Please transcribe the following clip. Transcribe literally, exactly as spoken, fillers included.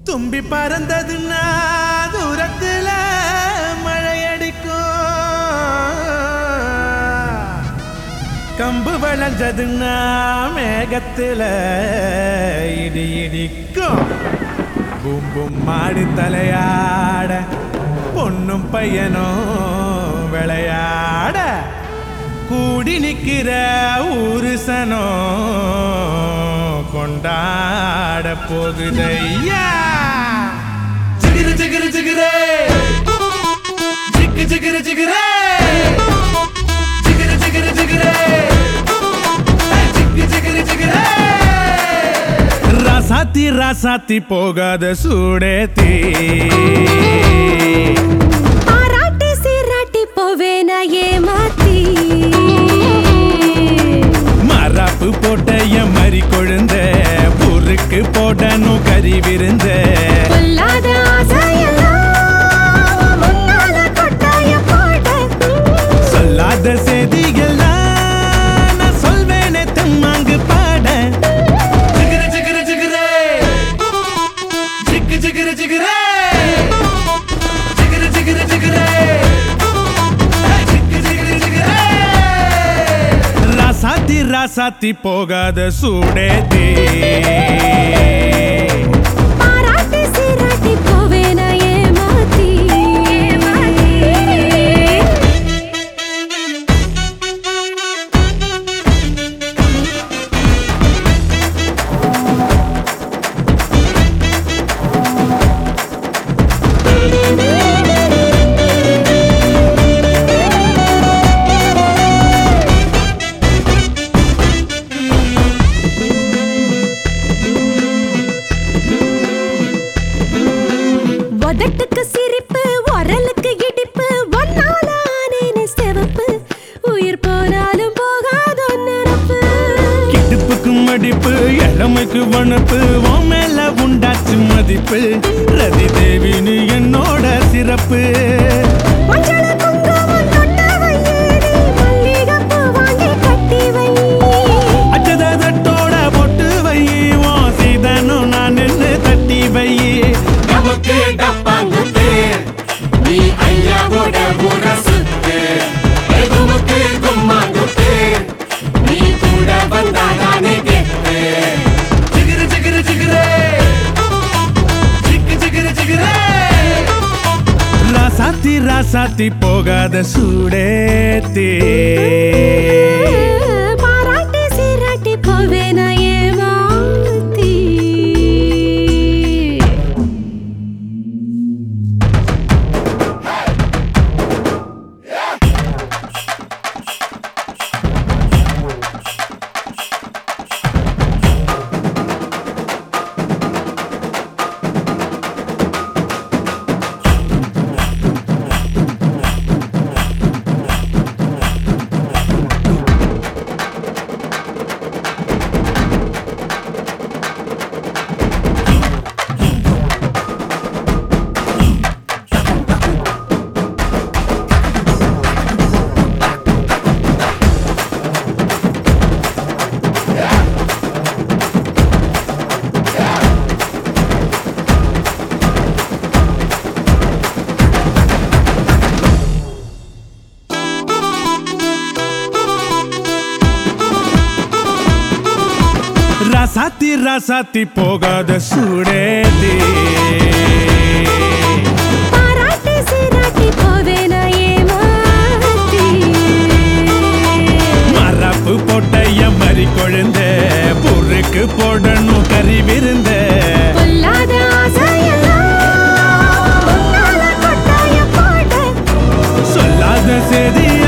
தும்பி பறந்ததுன்னா தூரத்துல மழையடிக்கும், கம்பு வளைஞ்சதுன்னா மேகத்துல இடி இடிக்கும். பூம் பூம் மாடி தலையாட பொண்ணும் பையனும் விளையாட கூடி நிக்கிற ஊருசனோ கொண்டாட போகுதையா. ஜிகிரு ஜிகிரு ஜிகிரே ஜிக்கு ஜிகிரு ஜிகிரே ஜிகிரு ஜிகிரு ஜிகிரே ஜிக்கு ஜிகிரு ஜிகிரே. ராசாத்தி ராசாத்தி போகாத சூடேத்தி பாராட்டி சீராட்டி போவேனா ஏமாத்தி. மராப்பு போட்ட என் மறி கொழுந்த ஊருக்கு போடணும் கறி விருந்த. கொல்லாத ஆசையெல்லாம் முன்னால கொட்டாய போட, சொல்லாத செய்திகள்லாம் நான் சொல்வேனே தம்மாங்கு பாட. ஜிகிரு ஜிகிரு ஜிகிரே ஜிக்கு ஜிகிரு ஜிகிரே ஜிகிரு ஜிகிரு ஜிகிரே ஜிக்கு ஜிகிரு ஜிகிரே. ராசாத்தி ராசாத்தி போகாத சூடேத்தி பாராட்டி சீராட்டி போவேனா ஏமாத்தி. உதட்டுக்கு சிரிப்பு உரலுக்கு இடிப்பு ஒன்னால ஆனேனே சிவப்பு. உயிர் போனாலும் போகாத நினப்பு. கிடுப்புக்கு மடிப்பு இளமைக்கு வனப்பு உன் மேல உண்டாச்சு மதிப்பு. ரதி தேவினு என்னோட சிறப்பு. மஞ்சள குங்குமம் தொட்ட வையேடி மல்லிகைப்பூ வாங்கி கட்டி வை. அச்சத தட்டோட பொட்டு வை உன் சீதனும் நான் நின்று தட்டி வை. நமக்கு டப்பாங்குத்து நீ ஐயாவோட முரசுத்து. எதுவுக்கு கும்மாங்குத்து நீ கூட வந்தாதானே கெத்து. ஜிகிரு ஜிகிரு ஜிகிரே ஜிக்கு ஜிகிரு ஜிகிரே. ராசாத்தி ராசாத்தி போகாத சூடேத்தி பாராட்டி சீராட்டி போவேனா ஏமாத்தி. ராசாத்தி ராசாத்தி போகாத சூடேத்தி பாராட்டி சீராட்டி போவேனா ஏமாத்தி. மரப்பு போட்ட என் மறி கொழுந்த பொருக்கு போடணும் கறி விருந்த. கொல்லாத ஆசையெல்லாம் முன்னால கொட்டாய போட, சொல்லாத செய்தி